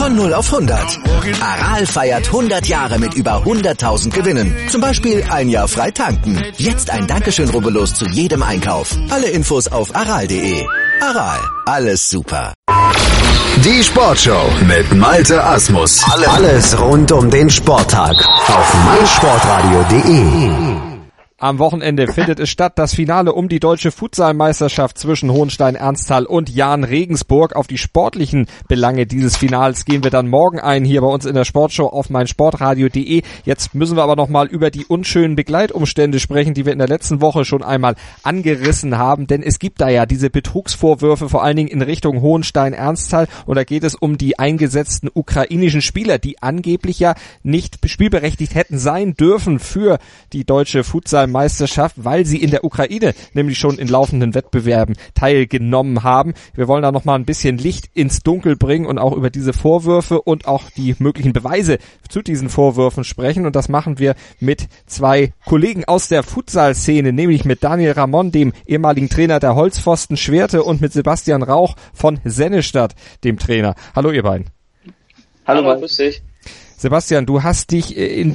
Von 0 auf 100. Aral feiert 100 Jahre mit über 100.000 Gewinnen. Zum Beispiel ein Jahr frei tanken. Jetzt ein Dankeschön, rubbellos zu jedem Einkauf. Alle Infos auf aral.de. Aral, alles super. Die Sportshow mit Malte Asmus. Alles rund um den Sporttag auf meinsportradio.de. Am Wochenende findet es statt, das Finale um die deutsche Futsalmeisterschaft zwischen Hohenstein-Ernsthal und Jahn Regensburg. Auf die sportlichen Belange dieses Finals gehen wir dann morgen ein, hier bei uns in der Sportshow auf meinsportradio.de. Jetzt müssen wir aber nochmal über die unschönen Begleitumstände sprechen, die wir in der letzten Woche schon einmal angerissen haben, denn es gibt da ja diese Betrugsvorwürfe, vor allen Dingen in Richtung Hohenstein-Ernsthal, und da geht es um die eingesetzten ukrainischen Spieler, die angeblich ja nicht spielberechtigt hätten sein dürfen für die deutsche Futsalmeisterschaft, weil sie in der Ukraine nämlich schon in laufenden Wettbewerben teilgenommen haben. Wir wollen da nochmal ein bisschen Licht ins Dunkel bringen und auch über diese Vorwürfe und auch die möglichen Beweise zu diesen Vorwürfen sprechen, und das machen wir mit zwei Kollegen aus der Futsal-Szene, nämlich mit Daniel Ramon, dem ehemaligen Trainer der Holzpfosten Schwerte, und mit Sebastian Rauch von Sennestadt, dem Trainer. Hallo ihr beiden. Hallo, grüß dich. Sebastian, du hast dich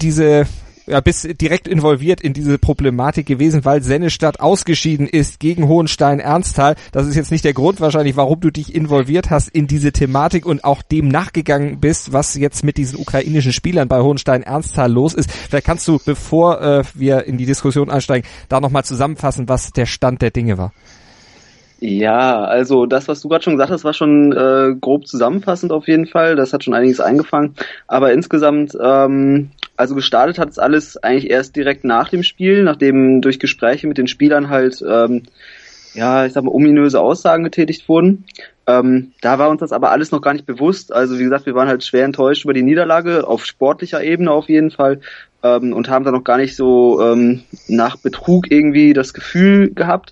bist direkt involviert in diese Problematik gewesen, weil Sennestadt ausgeschieden ist gegen Hohenstein-Ernsthal. Das ist jetzt nicht der Grund wahrscheinlich, warum du dich involviert hast in diese Thematik und auch dem nachgegangen bist, was jetzt mit diesen ukrainischen Spielern bei Hohenstein-Ernsthal los ist. Vielleicht kannst du, bevor wir in die Diskussion einsteigen, da nochmal zusammenfassen, was der Stand der Dinge war. Ja, also das, was du gerade schon gesagt hast, war schon grob zusammenfassend auf jeden Fall. Das hat schon einiges eingefangen. Aber insgesamt, also gestartet hat es alles eigentlich erst direkt nach dem Spiel, nachdem durch Gespräche mit den Spielern halt, ominöse Aussagen getätigt wurden. Da war uns das aber alles noch gar nicht bewusst. Also wie gesagt, wir waren halt schwer enttäuscht über die Niederlage, auf sportlicher Ebene auf jeden Fall, und haben da noch gar nicht so nach Betrug irgendwie das Gefühl gehabt.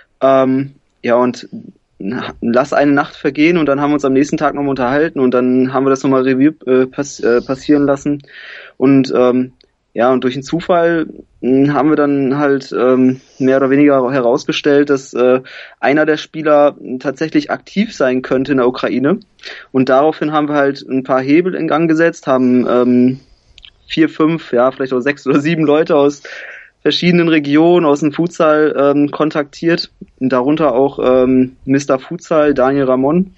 Und lass eine Nacht vergehen, und dann haben wir uns am nächsten Tag nochmal unterhalten, und dann haben wir das nochmal Revue passieren lassen. Und und durch einen Zufall haben wir dann halt mehr oder weniger herausgestellt, dass einer der Spieler tatsächlich aktiv sein könnte in der Ukraine. Und daraufhin haben wir halt ein paar Hebel in Gang gesetzt, haben 4, 5, vielleicht auch 6 oder 7 Leute aus verschiedenen Regionen aus dem Futsal kontaktiert, darunter auch Mr. Futsal, Daniel Ramon,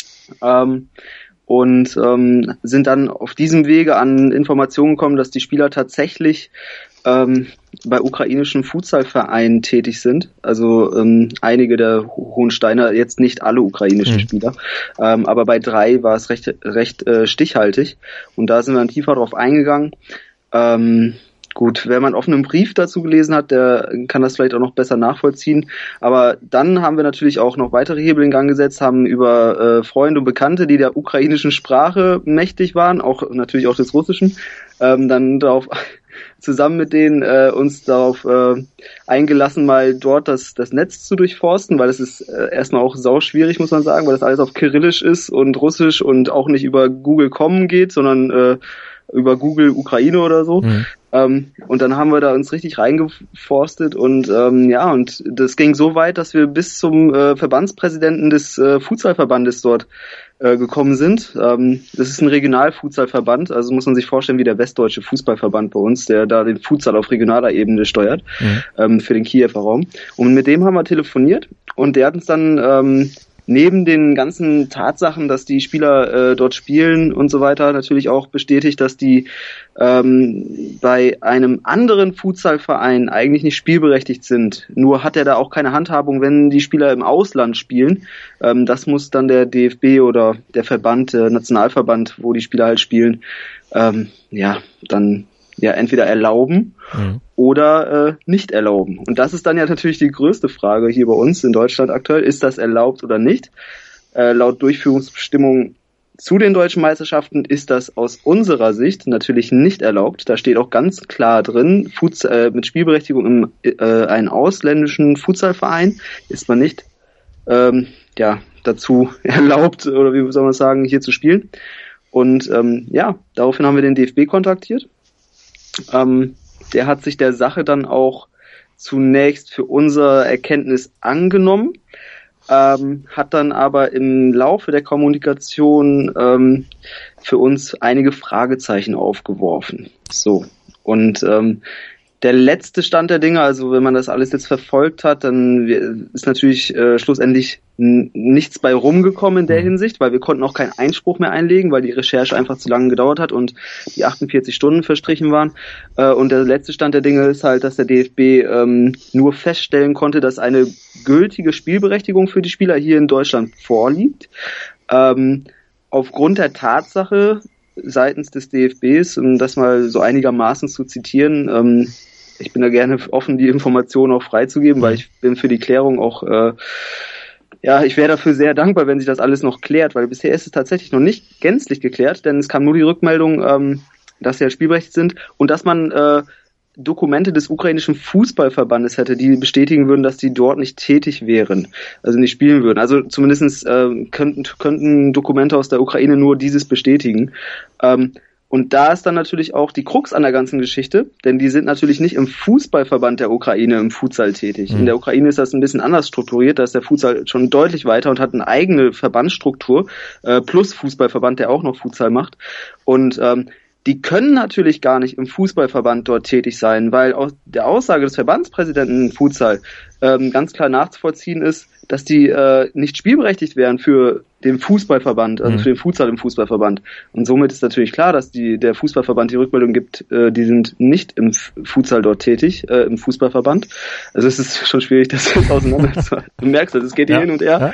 und sind dann auf diesem Wege an Informationen gekommen, dass die Spieler tatsächlich bei ukrainischen Futsalvereinen tätig sind. Also einige der Hohensteiner, jetzt nicht alle ukrainischen Spieler, aber bei 3 war es recht stichhaltig, und da sind wir dann tiefer drauf eingegangen. Gut, wer mal einen offenen Brief dazu gelesen hat, der kann das vielleicht auch noch besser nachvollziehen. Aber dann haben wir natürlich auch noch weitere Hebel in Gang gesetzt, haben über Freunde und Bekannte, die der ukrainischen Sprache mächtig waren, natürlich auch des Russischen, dann darauf zusammen mit denen uns darauf eingelassen, mal dort das Netz zu durchforsten, weil es ist erstmal auch sauschwierig, muss man sagen, weil das alles auf Kyrillisch ist und Russisch und auch nicht über Google.com geht, sondern über Google Ukraine oder so. Und dann haben wir da uns richtig reingeforstet, und und das ging so weit, dass wir bis zum Verbandspräsidenten des Futsalverbandes dort gekommen sind. Das ist ein Regionalfutsalverband, also muss man sich vorstellen wie der Westdeutsche Fußballverband bei uns, der da den Futsal auf regionaler Ebene steuert, für den Kiewer Raum. Und mit dem haben wir telefoniert, und der hat uns dann neben den ganzen Tatsachen, dass die Spieler dort spielen und so weiter, natürlich auch bestätigt, dass die bei einem anderen Futsalverein eigentlich nicht spielberechtigt sind. Nur hat er da auch keine Handhabung, wenn die Spieler im Ausland spielen. Das muss dann der DFB oder der Verband, der Nationalverband, wo die Spieler halt spielen, entweder erlauben oder nicht erlauben. Und das ist dann ja natürlich die größte Frage hier bei uns in Deutschland aktuell. Ist das erlaubt oder nicht? Laut Durchführungsbestimmungen zu den deutschen Meisterschaften ist das aus unserer Sicht natürlich nicht erlaubt. Da steht auch ganz klar drin, mit Spielberechtigung in einen ausländischen Futsalverein ist man nicht dazu erlaubt, oder wie soll man sagen, hier zu spielen. Und daraufhin haben wir den DFB kontaktiert. Der hat sich der Sache dann auch zunächst für unsere Erkenntnis angenommen, hat dann aber im Laufe der Kommunikation für uns einige Fragezeichen aufgeworfen. So. Und der letzte Stand der Dinge, also wenn man das alles jetzt verfolgt hat, dann ist natürlich schlussendlich nichts bei rumgekommen in der Hinsicht, weil wir konnten auch keinen Einspruch mehr einlegen, weil die Recherche einfach zu lange gedauert hat und die 48 Stunden verstrichen waren. Und der letzte Stand der Dinge ist halt, dass der DFB nur feststellen konnte, dass eine gültige Spielberechtigung für die Spieler hier in Deutschland vorliegt. Aufgrund der Tatsache seitens des DFBs, um das mal so einigermaßen zu zitieren, ich bin da gerne offen, die Informationen auch freizugeben, weil ich bin für die Klärung auch, ich wäre dafür sehr dankbar, wenn sich das alles noch klärt, weil bisher ist es tatsächlich noch nicht gänzlich geklärt, denn es kam nur die Rückmeldung, dass sie ja spielberechtigt sind und dass man Dokumente des ukrainischen Fußballverbandes hätte, die bestätigen würden, dass die dort nicht tätig wären, also nicht spielen würden. Also zumindest könnten Dokumente aus der Ukraine nur dieses bestätigen. Und da ist dann natürlich auch die Krux an der ganzen Geschichte, denn die sind natürlich nicht im Fußballverband der Ukraine im Futsal tätig. In der Ukraine ist das ein bisschen anders strukturiert, da ist der Futsal schon deutlich weiter und hat eine eigene Verbandsstruktur, plus Fußballverband, der auch noch Futsal macht. Und die können natürlich gar nicht im Fußballverband dort tätig sein, weil aus der Aussage des Verbandspräsidenten Futsal ganz klar nachzuvollziehen ist, dass die nicht spielberechtigt wären für den Fußballverband, also für den Futsal im Fußballverband. Und somit ist natürlich klar, dass der Fußballverband die Rückmeldung gibt, die sind nicht im Futsal dort tätig, im Fußballverband. Also es ist schon schwierig, das auseinanderzuhalten. Du merkst das, es geht hier hin und her.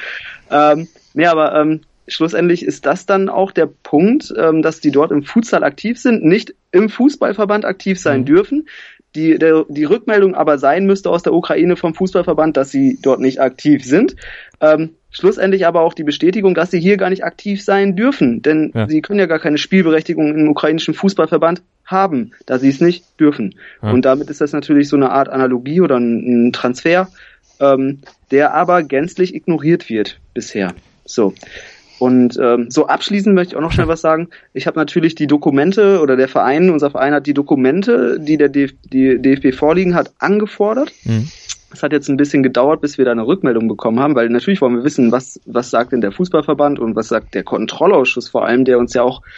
Aber schlussendlich ist das dann auch der Punkt, dass die dort im Futsal aktiv sind, nicht im Fußballverband aktiv sein dürfen. Die Rückmeldung aber sein müsste aus der Ukraine vom Fußballverband, dass sie dort nicht aktiv sind. Schlussendlich aber auch die Bestätigung, dass sie hier gar nicht aktiv sein dürfen, denn sie können ja gar keine Spielberechtigung im ukrainischen Fußballverband haben, da sie es nicht dürfen. Und damit ist das natürlich so eine Art Analogie oder ein Transfer, der aber gänzlich ignoriert wird bisher. So. Und so abschließend möchte ich auch noch schnell was sagen. Ich habe natürlich die Dokumente, oder unser Verein hat die Dokumente, die der DFB vorliegen hat, angefordert. Es hat jetzt ein bisschen gedauert, bis wir da eine Rückmeldung bekommen haben, weil natürlich wollen wir wissen, was sagt denn der Fußballverband und was sagt der Kontrollausschuss vor allem, der uns ja auch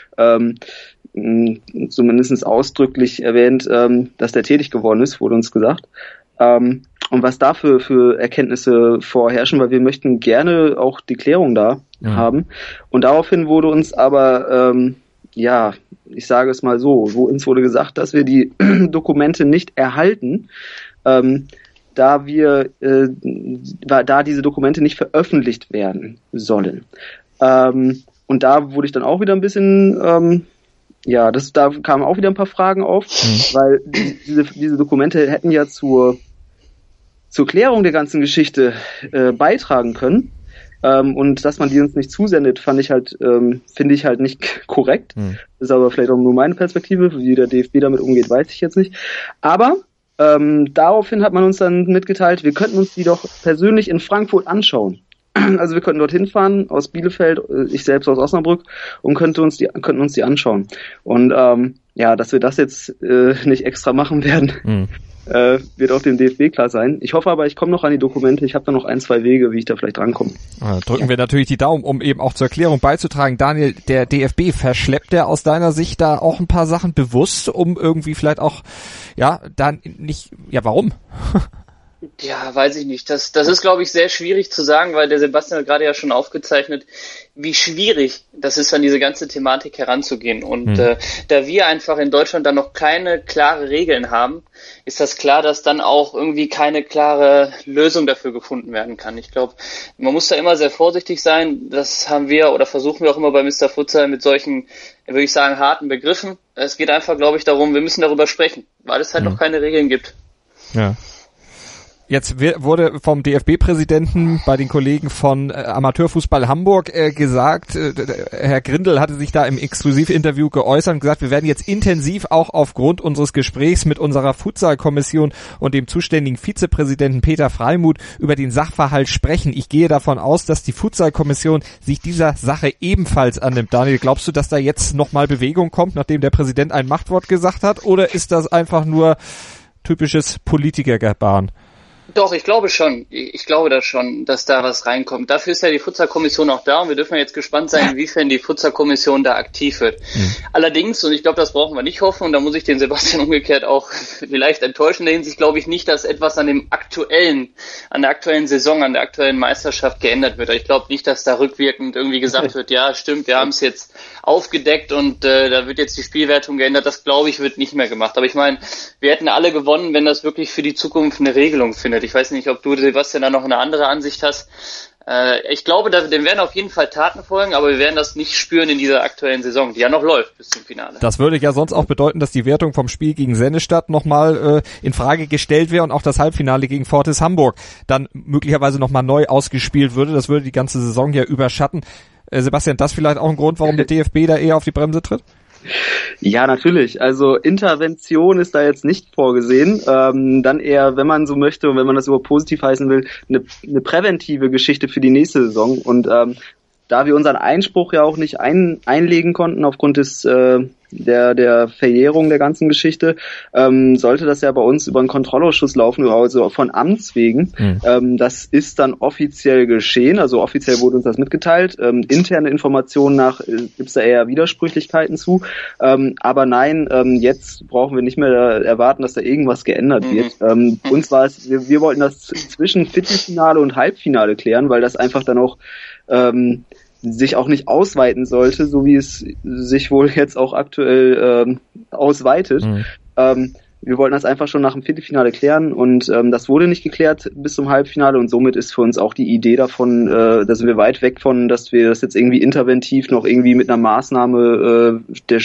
zumindest ausdrücklich erwähnt, dass der tätig geworden ist, wurde uns gesagt. Und was da für Erkenntnisse vorherrschen, weil wir möchten gerne auch die Klärung da haben. Und daraufhin wurde uns aber, ich sage es mal so, uns wurde gesagt, dass wir die Dokumente nicht erhalten, da diese Dokumente nicht veröffentlicht werden sollen. Und da wurde ich dann auch wieder ein bisschen, da kamen auch wieder ein paar Fragen auf, weil diese Dokumente hätten ja zur Klärung der ganzen Geschichte beitragen können. Und dass man die uns nicht zusendet, finde ich halt nicht korrekt. Das ist aber vielleicht auch nur meine Perspektive. Wie der DFB damit umgeht, weiß ich jetzt nicht. Aber daraufhin hat man uns dann mitgeteilt, wir könnten uns die doch persönlich in Frankfurt anschauen. Also wir könnten dorthin fahren, aus Bielefeld, ich selbst aus Osnabrück, und könnten uns die anschauen. Und dass wir das jetzt nicht extra machen werden, wird auch dem DFB klar sein. Ich hoffe aber, ich komme noch an die Dokumente. Ich habe da noch 1-2 Wege, wie ich da vielleicht rankomme. Drücken wir natürlich die Daumen, um eben auch zur Erklärung beizutragen. Daniel, der DFB, verschleppt der aus deiner Sicht da auch ein paar Sachen bewusst, um irgendwie vielleicht auch, warum? Ja, weiß ich nicht. Das ist, glaube ich, sehr schwierig zu sagen, weil der Sebastian hat gerade ja schon aufgezeichnet, wie schwierig das ist, an diese ganze Thematik heranzugehen. Und da wir einfach in Deutschland dann noch keine klare Regeln haben, ist das klar, dass dann auch irgendwie keine klare Lösung dafür gefunden werden kann. Ich glaube, man muss da immer sehr vorsichtig sein. Das haben wir oder versuchen wir auch immer bei Mr. Futsal mit solchen, würde ich sagen, harten Begriffen. Es geht einfach, glaube ich, darum, wir müssen darüber sprechen, weil es halt noch keine Regeln gibt. Ja. Jetzt wurde vom DFB-Präsidenten bei den Kollegen von Amateurfußball Hamburg gesagt, Herr Grindel hatte sich da im Exklusivinterview geäußert und gesagt, wir werden jetzt intensiv auch aufgrund unseres Gesprächs mit unserer Futsal-Kommission und dem zuständigen Vizepräsidenten Peter Freimuth über den Sachverhalt sprechen. Ich gehe davon aus, dass die Futsal-Kommission sich dieser Sache ebenfalls annimmt. Daniel, glaubst du, dass da jetzt nochmal Bewegung kommt, nachdem der Präsident ein Machtwort gesagt hat, oder ist das einfach nur typisches Politikergebaren? Doch, ich glaube schon. Ich glaube das schon, dass da was reinkommt. Dafür ist ja die Futsal-Kommission auch da und wir dürfen jetzt gespannt sein, inwiefern die Futsal-Kommission da aktiv wird. Allerdings, und ich glaube, das brauchen wir nicht hoffen, und da muss ich den Sebastian umgekehrt auch vielleicht enttäuschen in der Hinsicht, glaube ich nicht, dass etwas an der aktuellen Saison, an der aktuellen Meisterschaft geändert wird. Ich glaube nicht, dass da rückwirkend irgendwie gesagt wird, ja, stimmt, wir haben es jetzt aufgedeckt und da wird jetzt die Spielwertung geändert. Das, glaube ich, wird nicht mehr gemacht. Aber ich meine, wir hätten alle gewonnen, wenn das wirklich für die Zukunft eine Regelung findet. Ich weiß nicht, ob du, Sebastian, da noch eine andere Ansicht hast. Ich glaube, dem werden auf jeden Fall Taten folgen, aber wir werden das nicht spüren in dieser aktuellen Saison, die ja noch läuft bis zum Finale. Das würde ja sonst auch bedeuten, dass die Wertung vom Spiel gegen Sennestadt nochmal in Frage gestellt wäre und auch das Halbfinale gegen Fortis Hamburg dann möglicherweise nochmal neu ausgespielt würde. Das würde die ganze Saison ja überschatten. Sebastian, das vielleicht auch ein Grund, warum der DFB da eher auf die Bremse tritt? Ja, natürlich. Also Intervention ist da jetzt nicht vorgesehen. Dann eher, wenn man so möchte und wenn man das überhaupt positiv heißen will, eine präventive Geschichte für die nächste Saison. Und da wir unseren Einspruch ja auch nicht einlegen konnten aufgrund der Verjährung der ganzen Geschichte, sollte das ja bei uns über einen Kontrollausschuss laufen, also von Amts wegen. Das ist dann offiziell geschehen, also offiziell wurde uns das mitgeteilt. Interne Informationen nach gibt's da eher Widersprüchlichkeiten zu. Aber nein, jetzt brauchen wir nicht mehr erwarten, dass da irgendwas geändert wird. Uns war es, wir wollten das zwischen Viertelfinale und Halbfinale klären, weil das einfach dann auch sich auch nicht ausweiten sollte, so wie es sich wohl jetzt auch aktuell ausweitet. Wir wollten das einfach schon nach dem Viertelfinale klären und das wurde nicht geklärt bis zum Halbfinale und somit ist für uns auch die Idee davon, da sind wir weit weg von, dass wir das jetzt irgendwie interventiv noch irgendwie mit einer Maßnahme der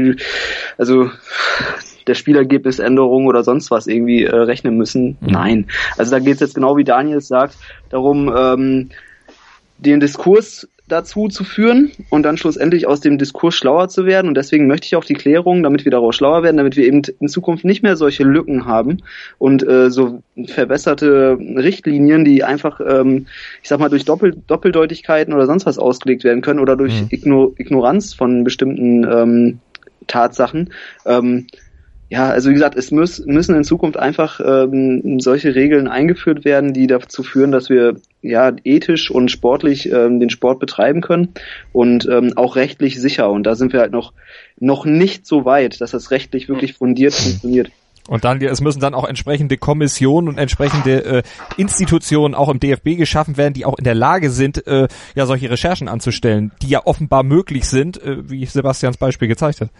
Spielergebnisänderung oder sonst was irgendwie rechnen müssen. Nein. Also da geht es jetzt genau wie Daniel es sagt, darum, den Diskurs dazu zu führen und dann schlussendlich aus dem Diskurs schlauer zu werden und deswegen möchte ich auch die Klärung, damit wir daraus schlauer werden, damit wir eben in Zukunft nicht mehr solche Lücken haben und so verbesserte Richtlinien, die einfach, ich sag mal, durch Doppeldeutigkeiten oder sonst was ausgelegt werden können oder durch Ignoranz von bestimmten Tatsachen. Ja, also wie gesagt, es müssen in Zukunft einfach solche Regeln eingeführt werden, die dazu führen, dass wir ja ethisch und sportlich den Sport betreiben können und auch rechtlich sicher. Und da sind wir halt noch nicht so weit, dass das rechtlich wirklich fundiert funktioniert. Und dann, es müssen dann auch entsprechende Kommissionen und entsprechende Institutionen auch im DFB geschaffen werden, die auch in der Lage sind, ja solche Recherchen anzustellen, die ja offenbar möglich sind, wie Sebastians Beispiel gezeigt hat.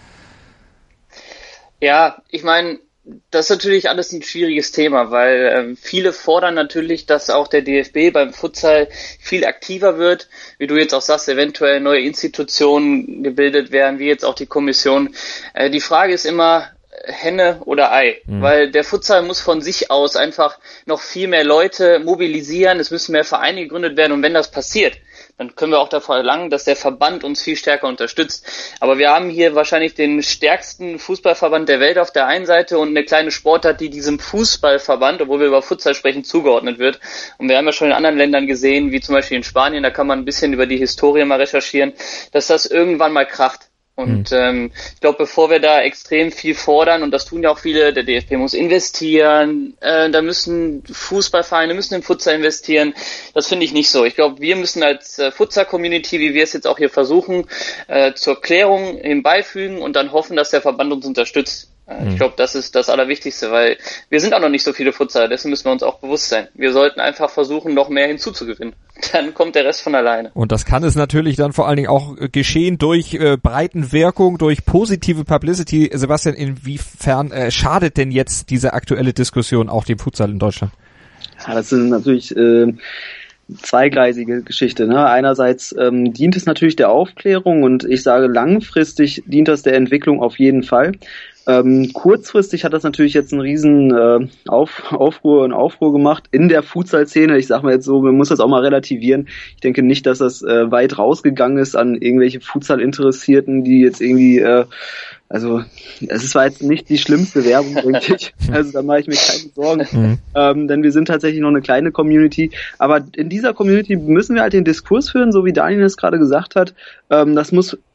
Ja, ich meine, das ist natürlich alles ein schwieriges Thema, weil viele fordern natürlich, dass auch der DFB beim Futsal viel aktiver wird, wie du jetzt auch sagst, eventuell neue Institutionen gebildet werden, wie jetzt auch die Kommission. Die Frage ist immer Henne oder Ei, weil der Futsal muss von sich aus einfach noch viel mehr Leute mobilisieren, es müssen mehr Vereine gegründet werden und wenn das passiert, dann können wir auch davon verlangen, dass der Verband uns viel stärker unterstützt. Aber wir haben hier wahrscheinlich den stärksten Fußballverband der Welt auf der einen Seite und eine kleine Sportart, die diesem Fußballverband, obwohl wir über Futsal sprechen, zugeordnet wird. Und wir haben ja schon in anderen Ländern gesehen, wie zum Beispiel in Spanien, da kann man ein bisschen über die Historie mal recherchieren, dass das irgendwann mal kracht. Und ich glaube, bevor wir da extrem viel fordern, und das tun ja auch viele, der DFB muss investieren, da müssen Fußballvereine, müssen im Futsal investieren, das finde ich nicht so. Ich glaube, wir müssen als Futsal-Community, wie wir es jetzt auch hier versuchen, zur Klärung eben beifügen und dann hoffen, dass der Verband uns unterstützt. Ich glaube, das ist das Allerwichtigste, weil wir sind auch noch nicht so viele Futsaler, dessen müssen wir uns auch bewusst sein. Wir sollten einfach versuchen, noch mehr hinzuzugewinnen. Dann kommt der Rest von alleine. Und das kann es natürlich dann vor allen Dingen auch geschehen durch Breitenwirkung, durch positive Publicity. Sebastian, inwiefern schadet denn jetzt diese aktuelle Diskussion auch dem Futsal in Deutschland? Ja, das sind natürlich zweigleisige Geschichte. Ne? Einerseits dient es natürlich der Aufklärung und ich sage, langfristig dient das der Entwicklung auf jeden Fall. Kurzfristig hat das natürlich jetzt einen riesen Aufruhr gemacht in der Futsal-Szene. Ich sag mal jetzt so, man muss das auch mal relativieren. Ich denke nicht, dass das weit rausgegangen ist an irgendwelche Futsal-Interessierten, die jetzt irgendwie, also es war jetzt nicht die schlimmste Werbung, denke ich. Also da mache ich mir keine Sorgen. Denn wir sind tatsächlich noch eine kleine Community. Aber in dieser Community müssen wir halt den Diskurs führen, so wie Daniel es gerade gesagt hat. Das muss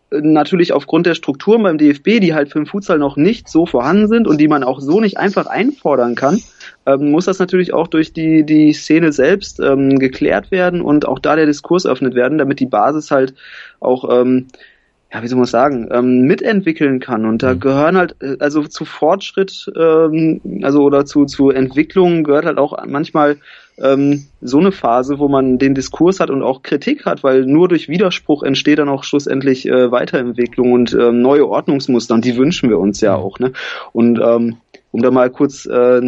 natürlich aufgrund der Strukturen beim DFB, die halt für den Futsal noch nicht so vorhanden sind und die man auch so nicht einfach einfordern kann, muss das natürlich auch durch die Szene selbst geklärt werden und auch da der Diskurs eröffnet werden, damit die Basis halt auch wie soll man sagen, mitentwickeln kann. Und da gehören halt, also zu Fortschritt, oder zu Entwicklung gehört halt auch manchmal so eine Phase, wo man den Diskurs hat und auch Kritik hat, weil nur durch Widerspruch entsteht dann auch schlussendlich Weiterentwicklung und neue Ordnungsmuster und die wünschen wir uns ja auch, ne? Und um da mal kurz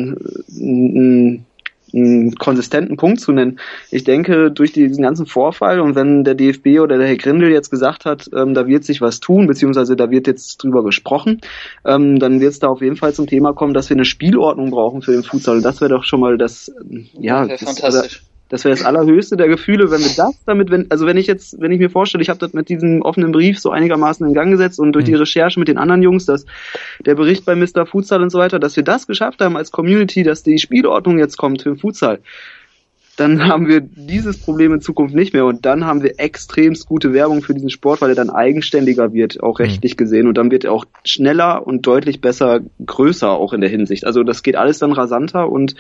einen konsistenten Punkt zu nennen. Ich denke, durch diesen ganzen Vorfall und wenn der DFB oder der Herr Grindel jetzt gesagt hat, da wird sich was tun, beziehungsweise da wird jetzt drüber gesprochen, dann wird es da auf jeden Fall zum Thema kommen, dass wir eine Spielordnung brauchen für den Futsal. Und das wäre doch schon mal das fantastisch. Das wäre das allerhöchste der Gefühle, wenn wir das damit, wenn ich mir vorstelle, ich habe das mit diesem offenen Brief so einigermaßen in Gang gesetzt und durch die Recherche mit den anderen Jungs, dass der Bericht bei Mr. Futsal und so weiter, dass wir das geschafft haben als Community, dass die Spielordnung jetzt kommt für den Futsal, dann haben wir dieses Problem in Zukunft nicht mehr und dann haben wir extremst gute Werbung für diesen Sport, weil er dann eigenständiger wird, auch rechtlich gesehen und dann wird er auch schneller und deutlich besser, größer auch in der Hinsicht. Also das geht alles dann rasanter und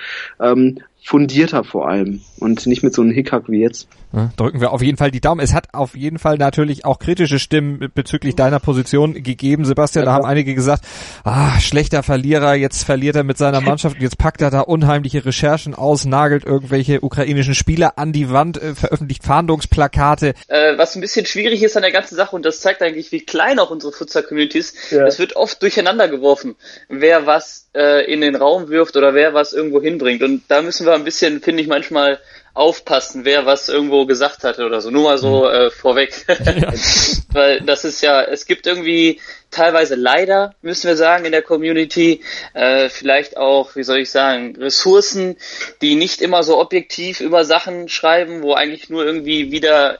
fundierter vor allem und nicht mit so einem Hickhack wie jetzt. Ja, drücken wir auf jeden Fall die Daumen. Es hat auf jeden Fall natürlich auch kritische Stimmen bezüglich deiner Position gegeben, Sebastian. Da haben einige gesagt, schlechter Verlierer, jetzt verliert er mit seiner Mannschaft und jetzt packt er da unheimliche Recherchen aus, nagelt irgendwelche ukrainischen Spieler an die Wand, veröffentlicht Fahndungsplakate. Was ein bisschen schwierig ist an der ganzen Sache und das zeigt eigentlich, wie klein auch unsere Futsal-Community ist, es wird oft durcheinander geworfen, wer was in den Raum wirft oder wer was irgendwo hinbringt und da müssen wir ein bisschen, finde ich, manchmal aufpassen, wer was irgendwo gesagt hatte oder so. Nur mal so vorweg. Ja. Weil das ist ja, es gibt irgendwie teilweise leider, müssen wir sagen, in der Community vielleicht auch, wie soll ich sagen, Ressourcen, die nicht immer so objektiv über Sachen schreiben, wo eigentlich nur irgendwie wieder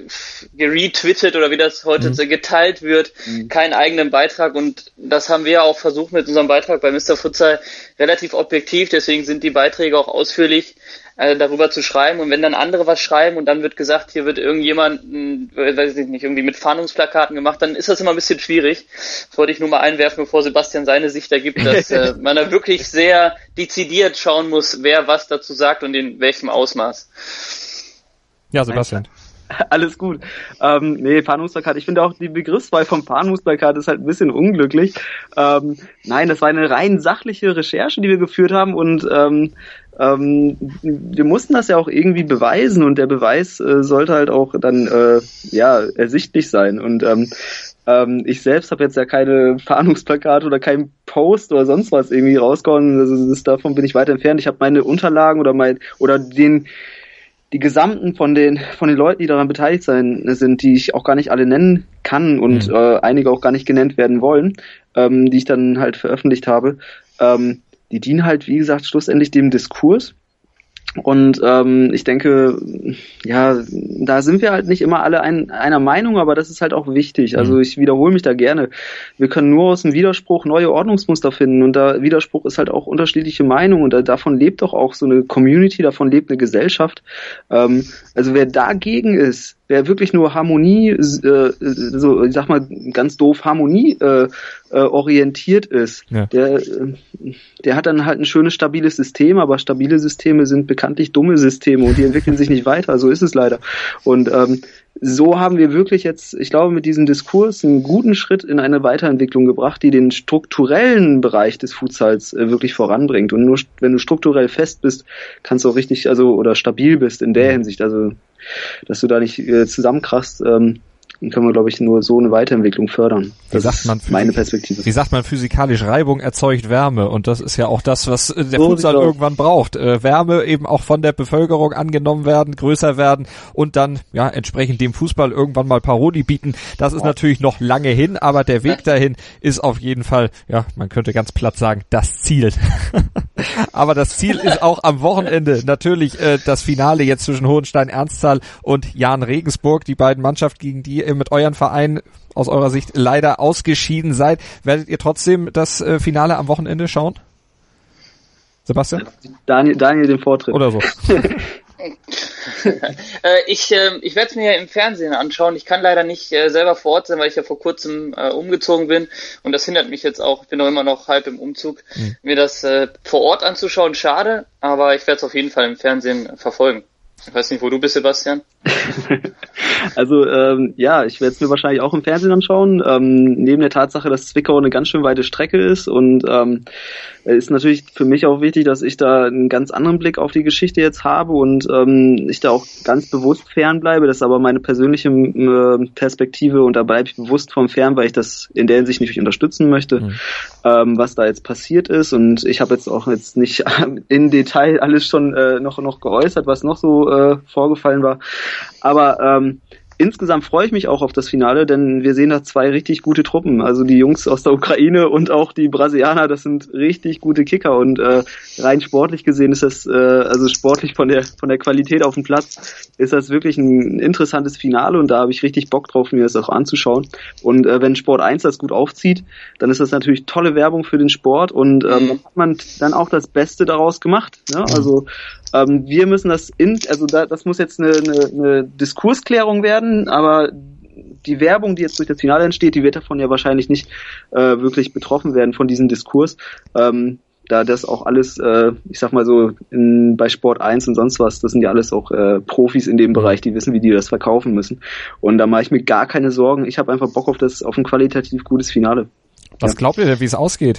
geretweetet oder wie das heute geteilt wird, keinen eigenen Beitrag und das haben wir ja auch versucht mit unserem Beitrag bei Mr. Futsal relativ objektiv, deswegen sind die Beiträge auch ausführlich darüber zu schreiben und wenn dann andere was schreiben und dann wird gesagt, hier wird irgendjemand, weiß ich nicht, irgendwie mit Fahndungsplakaten gemacht, dann ist das immer ein bisschen schwierig. Das wollte ich nur mal einwerfen, bevor Sebastian seine Sicht da gibt, dass man da wirklich sehr dezidiert schauen muss, wer was dazu sagt und in welchem Ausmaß. Ja, Sebastian. Alles gut. Fahndungsplakat. Ich finde auch die Begriffswahl vom Fahndungsplakat ist halt ein bisschen unglücklich. Nein, das war eine rein sachliche Recherche, die wir geführt haben und wir mussten das ja auch irgendwie beweisen und der Beweis sollte halt auch dann ersichtlich sein und ich selbst habe jetzt ja keine Fahndungsplakate oder keinen Post oder sonst was irgendwie rausgehauen, also davon bin ich weit entfernt. Ich habe meine Unterlagen die gesamten von den Leuten, die daran beteiligt sind, die ich auch gar nicht alle nennen kann und einige auch gar nicht genannt werden wollen, die ich dann halt veröffentlicht habe, die dienen halt, wie gesagt, schlussendlich dem Diskurs. Und ich denke, ja, da sind wir halt nicht immer alle einer Meinung, aber das ist halt auch wichtig. Also ich wiederhole mich da gerne. Wir können nur aus dem Widerspruch neue Ordnungsmuster finden und da Widerspruch ist halt auch unterschiedliche Meinungen und davon lebt doch auch so eine Community, davon lebt eine Gesellschaft. Also wer dagegen ist, wer wirklich nur Harmonie, ich sag mal ganz doof, Harmonie orientiert ist, ja. Der hat dann halt ein schönes, stabiles System, aber stabile Systeme sind bekanntlich dumme Systeme und die entwickeln sich nicht weiter, so ist es leider. Und so haben wir wirklich jetzt, ich glaube, mit diesem Diskurs einen guten Schritt in eine Weiterentwicklung gebracht, die den strukturellen Bereich des Futsals wirklich voranbringt. Und nur wenn du strukturell fest bist, kannst du auch richtig, oder stabil bist in der Hinsicht, also dass du da nicht zusammenkrachst, dann können wir, glaube ich, nur so eine Weiterentwicklung fördern. Das ist meine Perspektive. Wie sagt man physikalisch, Reibung erzeugt Wärme und das ist ja auch das, was der Futsal irgendwann braucht. Wärme eben auch von der Bevölkerung angenommen werden, größer werden und dann ja entsprechend dem Fußball irgendwann mal Parodie bieten. Das ist natürlich noch lange hin, aber der Weg dahin ist auf jeden Fall, ja, man könnte ganz platt sagen, das Ziel. Aber das Ziel ist auch am Wochenende natürlich das Finale jetzt zwischen Hohenstein-Ernsthal und Jahn Regensburg, die beiden Mannschaften, gegen die ihr mit euren Vereinen aus eurer Sicht leider ausgeschieden seid. Werdet ihr trotzdem das Finale am Wochenende schauen? Sebastian? Daniel den Vortritt. Oder so. Ich werde es mir im Fernsehen anschauen. Ich kann leider nicht selber vor Ort sein, weil ich ja vor kurzem umgezogen bin. Und das hindert mich jetzt auch, ich bin noch immer noch halb im Umzug, mir das vor Ort anzuschauen. Schade, aber ich werde es auf jeden Fall im Fernsehen verfolgen. Ich weiß nicht, wo du bist, Sebastian. Also ja, ich werde es mir wahrscheinlich auch im Fernsehen anschauen. Neben der Tatsache, dass Zwickau eine ganz schön weite Strecke ist und ist natürlich für mich auch wichtig, dass ich da einen ganz anderen Blick auf die Geschichte jetzt habe und ich da auch ganz bewusst fernbleibe. Das ist aber meine persönliche Perspektive und da bleibe ich bewusst vom Fern, weil ich das in der Hinsicht nicht unterstützen möchte, was da jetzt passiert ist. Und ich habe jetzt auch jetzt nicht in Detail alles schon noch geäußert, was noch so vorgefallen war. Aber insgesamt freue ich mich auch auf das Finale, denn wir sehen da zwei richtig gute Truppen. Also die Jungs aus der Ukraine und auch die Brasilianer, das sind richtig gute Kicker. Und rein sportlich gesehen ist das, also sportlich von der Qualität auf dem Platz, ist das wirklich ein interessantes Finale und da habe ich richtig Bock drauf, mir das auch anzuschauen. Und wenn Sport 1 das gut aufzieht, dann ist das natürlich tolle Werbung für den Sport und hat man dann auch das Beste daraus gemacht. Ne? Also wir müssen das das muss jetzt eine Diskursklärung werden, aber die Werbung, die jetzt durch das Finale entsteht, die wird davon ja wahrscheinlich nicht wirklich betroffen werden von diesem Diskurs. Da das auch alles, ich sag mal so, bei Sport 1 und sonst was, das sind ja alles auch Profis in dem Bereich, die wissen, wie die das verkaufen müssen. Und da mache ich mir gar keine Sorgen. Ich habe einfach Bock auf ein qualitativ gutes Finale. Was glaubt ihr denn, wie es ausgeht?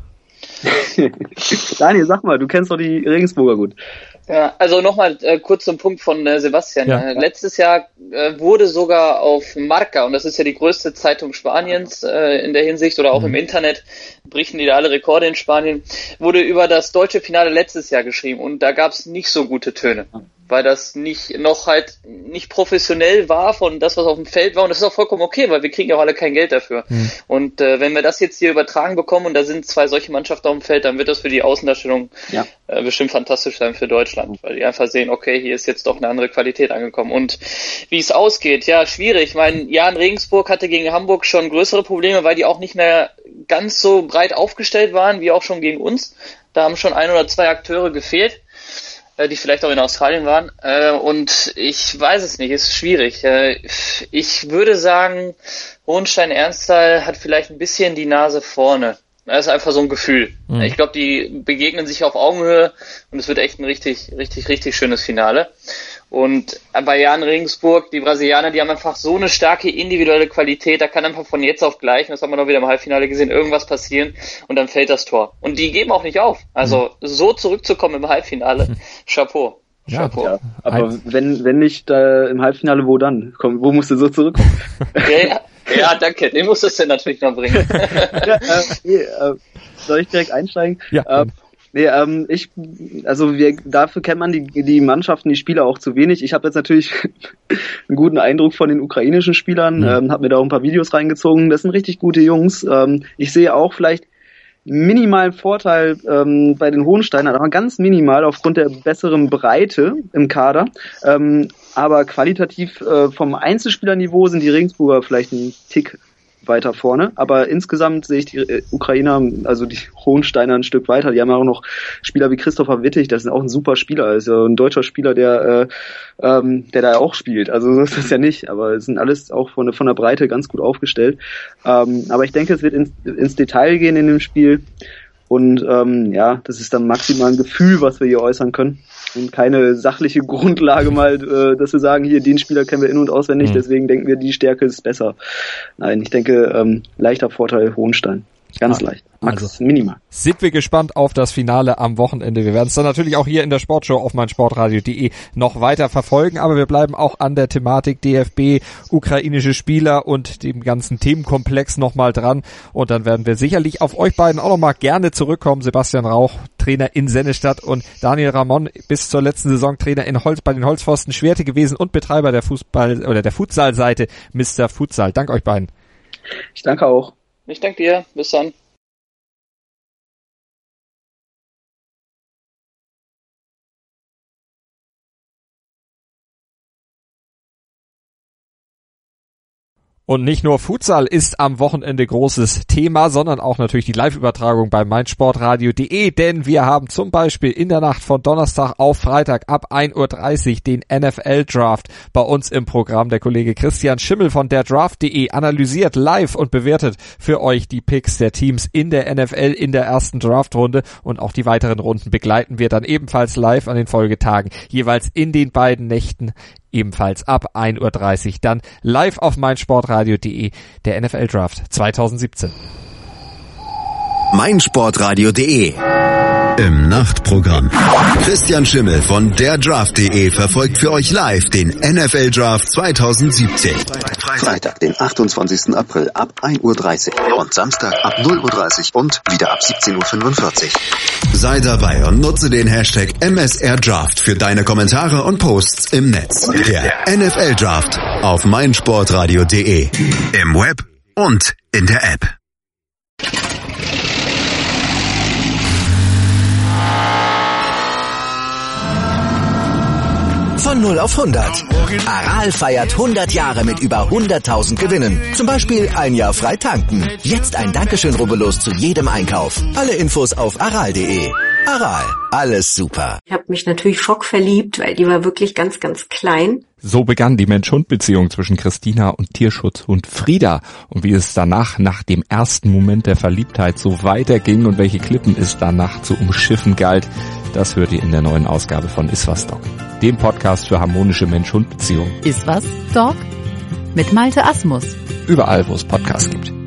Daniel, sag mal, du kennst doch die Regensburger gut. Ja, also nochmal kurz zum Punkt von Sebastian. Ja. Letztes Jahr wurde sogar auf Marca, und das ist ja die größte Zeitung Spaniens in der Hinsicht, oder auch im Internet, brechen die da alle Rekorde in Spanien, wurde über das deutsche Finale letztes Jahr geschrieben und da gab es nicht so gute Töne, weil das nicht professionell war von das, was auf dem Feld war, und das ist auch vollkommen okay, weil wir kriegen ja auch alle kein Geld dafür. Und wenn wir das jetzt hier übertragen bekommen und da sind zwei solche Mannschaften auf dem Feld, dann wird das für die Außendarstellung bestimmt fantastisch sein für Deutschland, weil die einfach sehen, okay, hier ist jetzt doch eine andere Qualität angekommen. Und wie es ausgeht, ja, schwierig. Ich meine, Jan Regensburg hatte gegen Hamburg schon größere Probleme, weil die auch nicht mehr ganz so breit aufgestellt waren, wie auch schon gegen uns. Da haben schon 1 oder 2 Akteure gefehlt, die vielleicht auch in Australien waren. Und ich weiß es nicht, ist schwierig. Ich würde sagen, Hohenstein-Ernsthal hat vielleicht ein bisschen die Nase vorne. Das ist einfach so ein Gefühl. Ich glaube, die begegnen sich auf Augenhöhe und es wird echt ein richtig, richtig, richtig schönes Finale. Und bei Jan Regensburg, die Brasilianer, die haben einfach so eine starke individuelle Qualität, da kann einfach von jetzt auf gleich, und das haben wir noch wieder im Halbfinale gesehen, irgendwas passieren und dann fällt das Tor. Und die geben auch nicht auf. Also so zurückzukommen im Halbfinale, Chapeau. Chapeau. Ja, aber wenn nicht im Halbfinale, wo dann? Komm, wo musst du so zurückkommen? Ja, danke. Den musst du natürlich noch bringen. Soll ich direkt einsteigen? Ja. Dafür kennt man die Mannschaften, die Spieler auch zu wenig. Ich habe jetzt natürlich einen guten Eindruck von den ukrainischen Spielern, habe mir da auch ein paar Videos reingezogen. Das sind richtig gute Jungs. Ich sehe auch vielleicht minimalen Vorteil bei den Hohensteinern, aber ganz minimal aufgrund der besseren Breite im Kader. Aber qualitativ vom Einzelspielerniveau sind die Regensburger vielleicht einen Tick weiter vorne, aber insgesamt sehe ich die Ukrainer, also die Hohensteiner, ein Stück weiter. Die haben ja auch noch Spieler wie Christopher Wittig, das ist auch ein super Spieler, ist ja ein deutscher Spieler, der da auch spielt. Also so ist das ja nicht, aber es sind alles auch von der Breite ganz gut aufgestellt. Aber ich denke, es wird ins Detail gehen in dem Spiel und das ist dann maximal ein Gefühl, was wir hier äußern können. Und keine sachliche Grundlage mal, dass wir sagen, hier, den Spieler kennen wir in- und auswendig, deswegen denken wir, die Stärke ist besser. Nein, ich denke, leichter Vorteil Hohenstein. Ganz leicht. Max, minimal. Sind wir gespannt auf das Finale am Wochenende. Wir werden es dann natürlich auch hier in der Sportshow auf meinsportradio.de noch weiter verfolgen, aber wir bleiben auch an der Thematik DFB, ukrainische Spieler und dem ganzen Themenkomplex nochmal dran. Und dann werden wir sicherlich auf euch beiden auch nochmal gerne zurückkommen. Sebastian Rauch, Trainer in Sennestadt, und Daniel Ramon, bis zur letzten Saison Trainer bei den Holzpfosten Schwerte gewesen und Betreiber der der Futsal-Seite Mr. Futsal. Dank euch beiden. Ich danke auch. Ich danke dir. Bis dann. Und nicht nur Futsal ist am Wochenende großes Thema, sondern auch natürlich die Live-Übertragung bei meinsportradio.de, denn wir haben zum Beispiel in der Nacht von Donnerstag auf Freitag ab 1:30 Uhr den NFL-Draft bei uns im Programm. Der Kollege Christian Schimmel von derdraft.de analysiert live und bewertet für euch die Picks der Teams in der NFL in der ersten Draftrunde, und auch die weiteren Runden begleiten wir dann ebenfalls live an den Folgetagen, jeweils in den beiden Nächten, ebenfalls ab 1:30 Uhr, dann live auf meinsportradio.de, der NFL-Draft 2017. meinsportradio.de. Im Nachtprogramm. Christian Schimmel von derdraft.de verfolgt für euch live den NFL-Draft 2017. Freitag, den 28. April ab 1:30 Uhr und Samstag ab 0:30 Uhr und wieder ab 17:45 Uhr. Sei dabei und nutze den Hashtag MSRDraft für deine Kommentare und Posts im Netz. Der NFL-Draft auf meinsportradio.de. Im Web und in der App. Von 0 auf 100. Aral feiert 100 Jahre mit über 100.000 Gewinnen. Zum Beispiel ein Jahr frei tanken. Jetzt ein Dankeschön, rubbellos zu jedem Einkauf. Alle Infos auf aral.de. Aral, alles super. Ich habe mich natürlich schockverliebt, weil die war wirklich ganz, ganz klein. So begann die Mensch-Hund-Beziehung zwischen Christina und Tierschutzhund Frieda. Und wie es danach, nach dem ersten Moment der Verliebtheit, so weiterging und welche Klippen es danach zu umschiffen galt, das hört ihr in der neuen Ausgabe von Iswas Dog, dem Podcast für harmonische Mensch-Hund-Beziehungen. Iswas Dog mit Malte Asmus. Überall, wo es Podcasts gibt.